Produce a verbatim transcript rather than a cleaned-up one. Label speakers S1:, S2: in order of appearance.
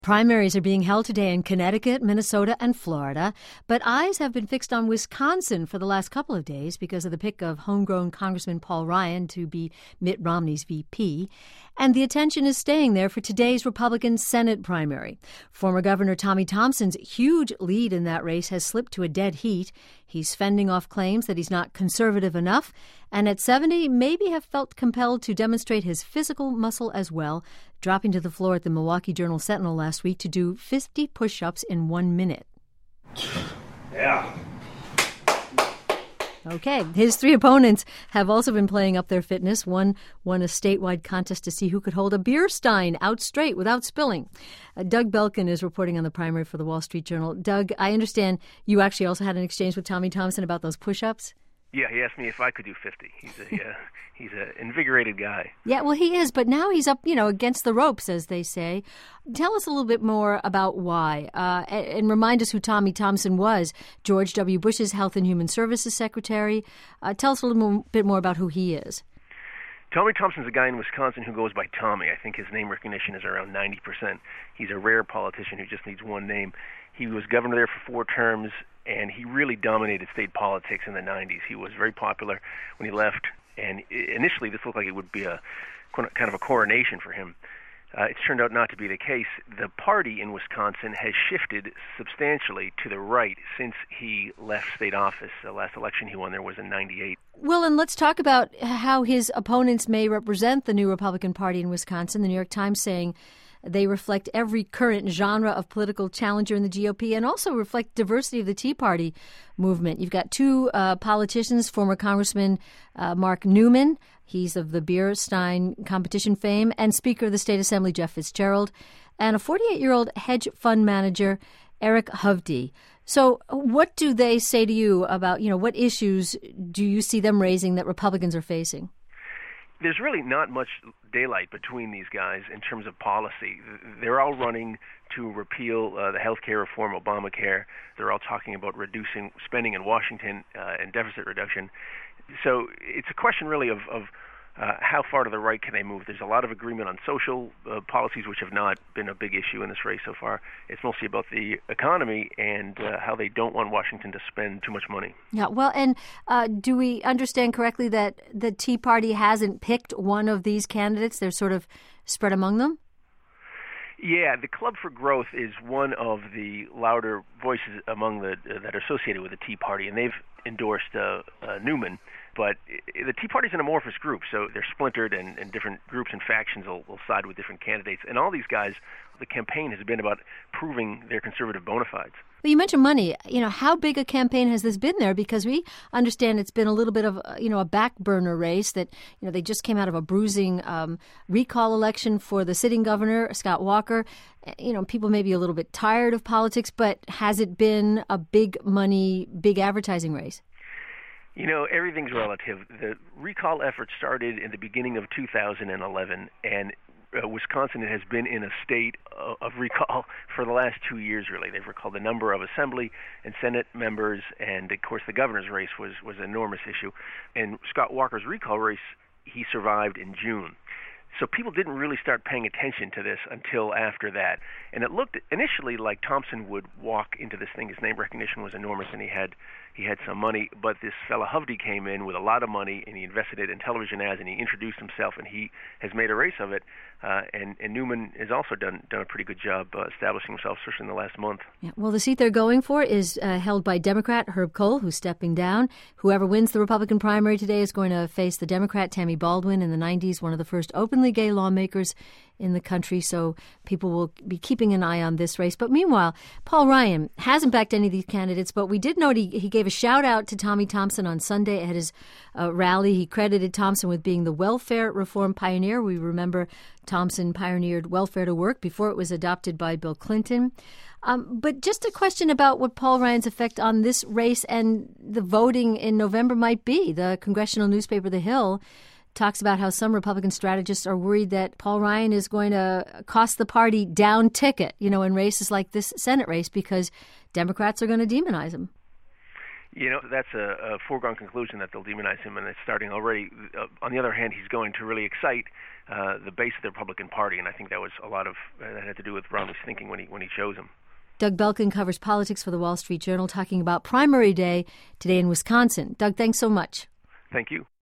S1: Primaries are being held today in Connecticut, Minnesota, and Florida, but eyes have been fixed on Wisconsin for the last couple of days because of the pick of homegrown Congressman Paul Ryan to be Mitt Romney's V P. And the attention is staying there for today's Republican Senate primary. Former Governor Tommy Thompson's huge lead in that race has slipped to a dead heat. He's fending off claims that he's not conservative enough, and at seventy, maybe have felt compelled to demonstrate his physical muscle as well, dropping to the floor at the Milwaukee Journal-Sentinel last week to do fifty push-ups in one minute.
S2: Yeah.
S1: Okay. His three opponents have also been playing up their fitness. One won a statewide contest to see who could hold a beer stein out straight without spilling. Uh, Doug Belkin is reporting on the primary for the Wall Street Journal. Doug, I understand you actually also had an exchange with Tommy Thompson about those push-ups?
S2: Yeah, he asked me if I could do fifty. He's a uh, he's an invigorated guy.
S1: Yeah, well, he is, but now he's up, you know, against the ropes, as they say. Tell us a little bit more about why, uh, and, and remind us who Tommy Thompson was, George W. Bush's Health and Human Services Secretary. Uh, tell us a little more, bit more about who he is.
S2: Tommy Thompson's a guy in Wisconsin who goes by Tommy. I think his name recognition is around ninety percent. He's a rare politician who just needs one name. He was governor there for four terms, and he really dominated state politics in the nineties. He was very popular when he left, and initially this looked like it would be a kind of a coronation for him. Uh, it's turned out not to be the case. The party in Wisconsin has shifted substantially to the right since he left state office. The last election he won there was in ninety-eight.
S1: Well, and let's talk about how his opponents may represent the new Republican Party in Wisconsin. The New York Times saying they reflect every current genre of political challenger in the G O P and also reflect diversity of the Tea Party movement. You've got two uh, politicians, former Congressman uh, Mark Newman, he's of the beer stein competition fame, and Speaker of the State Assembly Jeff Fitzgerald, and a forty-eight-year-old hedge fund manager, Eric Hovde. So what do they say to you about, you know, what issues do you see them raising that Republicans are facing?
S2: There's really not much daylight between these guys in terms of policy. They're all running to repeal uh, the health care reform, Obamacare. They're all talking about reducing spending in Washington uh, and deficit reduction. So it's a question really of, of uh, how far to the right can they move. There's a lot of agreement on social uh, policies, which have not been a big issue in this race so far. It's mostly about the economy and uh, how they don't want Washington to spend too much money.
S1: Yeah, well, and uh, do we understand correctly that the Tea Party hasn't picked one of these candidates? They're sort of spread among them?
S2: Yeah, the Club for Growth is one of the louder voices among the uh, that are associated with the Tea Party, and they've endorsed uh, uh, Newman. But the Tea Party's an amorphous group, so they're splintered, and, and different groups and factions will, will side with different candidates. And all these guys, the campaign has been about proving their conservative bona fides.
S1: Well, you mentioned money. You know, how big a campaign has this been there? Because we understand it's been a little bit of, you know, a back burner race that, you know, they just came out of a bruising um, recall election for the sitting governor, Scott Walker. You know, people may be a little bit tired of politics, but has it been a big money, big advertising race?
S2: You know, everything's relative. The recall effort started in the beginning of two thousand eleven, and uh, Wisconsin has been in a state of, of recall for the last two years, really. They've recalled a number of Assembly and Senate members, and, of course, the governor's race was, was an enormous issue. And Scott Walker's recall race, he survived in June. So people didn't really start paying attention to this until after that. And it looked initially like Thompson would walk into this thing. His name recognition was enormous, and he had he had some money. But this fella Hovde came in with a lot of money, and he invested it in television ads, and he introduced himself, and he has made a race of it. Uh, and, and Newman has also done done a pretty good job uh, establishing himself, especially in the last month.
S1: Yeah, well, the seat they're going for is uh, held by Democrat Herb Kohl, who's stepping down. Whoever wins the Republican primary today is going to face the Democrat Tammy Baldwin, in the nineties, one of the first openly gay lawmakers in the country. So people will be keeping an eye on this race. But meanwhile, Paul Ryan hasn't backed any of these candidates, but we did note he, he gave a shout out to Tommy Thompson on Sunday at his uh, rally. He credited Thompson with being the welfare reform pioneer. We remember Thompson pioneered welfare to work before it was adopted by Bill Clinton. Um, but just a question about what Paul Ryan's effect on this race and the voting in November might be. The congressional newspaper The Hill talks about how some Republican strategists are worried that Paul Ryan is going to cost the party down ticket, you know, in races like this Senate race, because Democrats are going to demonize him.
S2: You know, that's a, a foregone conclusion that they'll demonize him, and it's starting already. Uh, on the other hand, he's going to really excite uh, the base of the Republican Party, and I think that was a lot of uh, that had to do with Romney's thinking when he when he chose him.
S1: Doug Belkin covers politics for the Wall Street Journal, talking about primary day today in Wisconsin. Doug, thanks so much.
S2: Thank you.